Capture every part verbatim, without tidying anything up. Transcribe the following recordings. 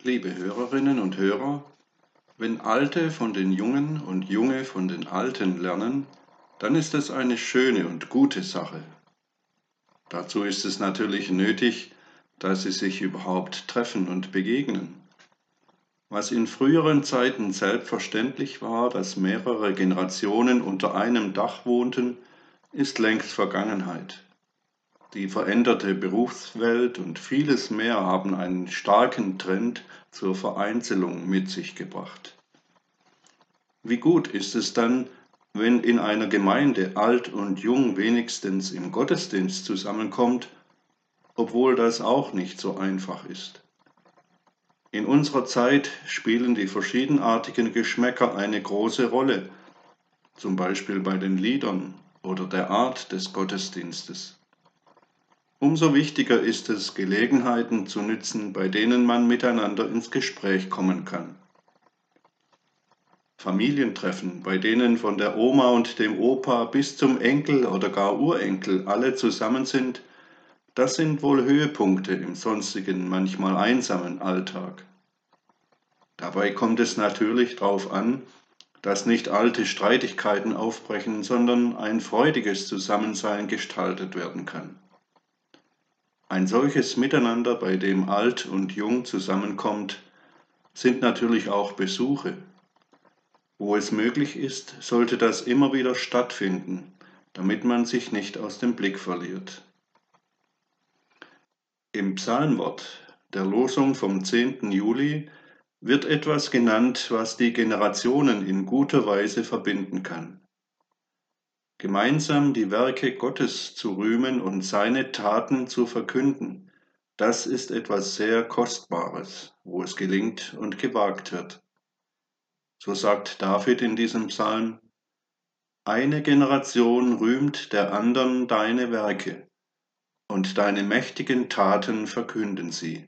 Liebe Hörerinnen und Hörer, wenn Alte von den Jungen und Junge von den Alten lernen, dann ist es eine schöne und gute Sache. Dazu ist es natürlich nötig, dass sie sich überhaupt treffen und begegnen. Was in früheren Zeiten selbstverständlich war, dass mehrere Generationen unter einem Dach wohnten, ist längst Vergangenheit. Die veränderte Berufswelt und vieles mehr haben einen starken Trend zur Vereinzelung mit sich gebracht. Wie gut ist es dann, wenn in einer Gemeinde alt und jung wenigstens im Gottesdienst zusammenkommt, obwohl das auch nicht so einfach ist. In unserer Zeit spielen die verschiedenartigen Geschmäcker eine große Rolle, zum Beispiel bei den Liedern oder der Art des Gottesdienstes. Umso wichtiger ist es, Gelegenheiten zu nützen, bei denen man miteinander ins Gespräch kommen kann. Familientreffen, bei denen von der Oma und dem Opa bis zum Enkel oder gar Urenkel alle zusammen sind, das sind wohl Höhepunkte im sonstigen, manchmal einsamen Alltag. Dabei kommt es natürlich darauf an, dass nicht alte Streitigkeiten aufbrechen, sondern ein freudiges Zusammensein gestaltet werden kann. Ein solches Miteinander, bei dem alt und jung zusammenkommt, sind natürlich auch Besuche. Wo es möglich ist, sollte das immer wieder stattfinden, damit man sich nicht aus dem Blick verliert. Im Psalmwort der Losung vom zehnten Juli wird etwas genannt, was die Generationen in guter Weise verbinden kann. Gemeinsam die Werke Gottes zu rühmen und seine Taten zu verkünden, das ist etwas sehr Kostbares, wo es gelingt und gewagt wird. So sagt David in diesem Psalm: Eine Generation rühmt der andern deine Werke, und deine mächtigen Taten verkünden sie.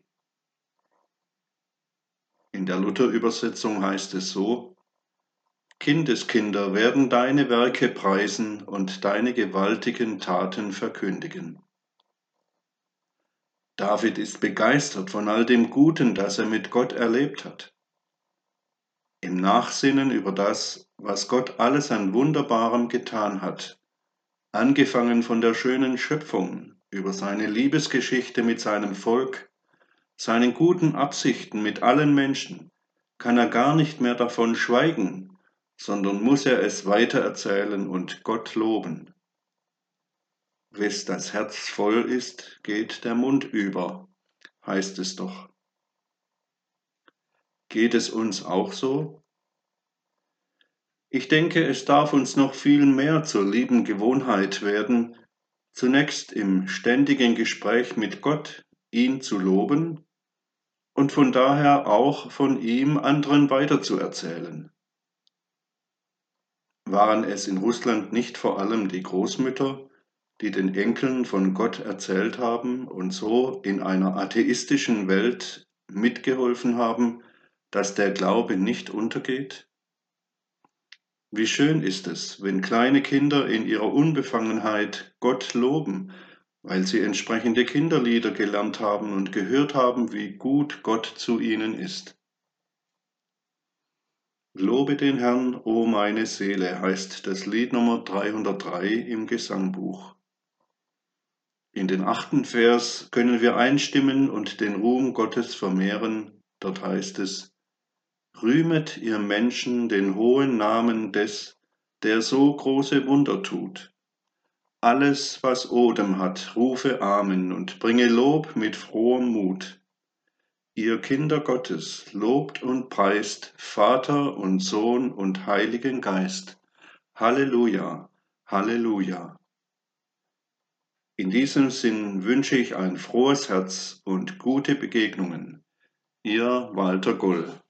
In der Luther-Übersetzung heißt es so: Kindeskinder werden deine Werke preisen und deine gewaltigen Taten verkündigen. David ist begeistert von all dem Guten, das er mit Gott erlebt hat. Im Nachsinnen über das, was Gott alles an Wunderbarem getan hat, angefangen von der schönen Schöpfung, über seine Liebesgeschichte mit seinem Volk, seinen guten Absichten mit allen Menschen, kann er gar nicht mehr davon schweigen, sondern muss er es weitererzählen und Gott loben. Wes das Herz voll ist, geht der Mund über, heißt es doch. Geht es uns auch so? Ich denke, es darf uns noch viel mehr zur lieben Gewohnheit werden, zunächst im ständigen Gespräch mit Gott, ihn zu loben und von daher auch von ihm anderen weiterzuerzählen. Waren es in Russland nicht vor allem die Großmütter, die den Enkeln von Gott erzählt haben und so in einer atheistischen Welt mitgeholfen haben, dass der Glaube nicht untergeht? Wie schön ist es, wenn kleine Kinder in ihrer Unbefangenheit Gott loben, weil sie entsprechende Kinderlieder gelernt haben und gehört haben, wie gut Gott zu ihnen ist. Lobe den Herrn, o meine Seele, heißt das Lied Nummer dreihundertdrei im Gesangbuch. In den achten Vers können wir einstimmen und den Ruhm Gottes vermehren. Dort heißt es: Rühmet ihr Menschen den hohen Namen des, der so große Wunder tut. Alles, was Odem hat, rufe Amen und bringe Lob mit frohem Mut. Ihr Kinder Gottes, lobt und preist Vater und Sohn und Heiligen Geist. Halleluja, Halleluja. In diesem Sinn wünsche ich ein frohes Herz und gute Begegnungen. Ihr Walter Goll.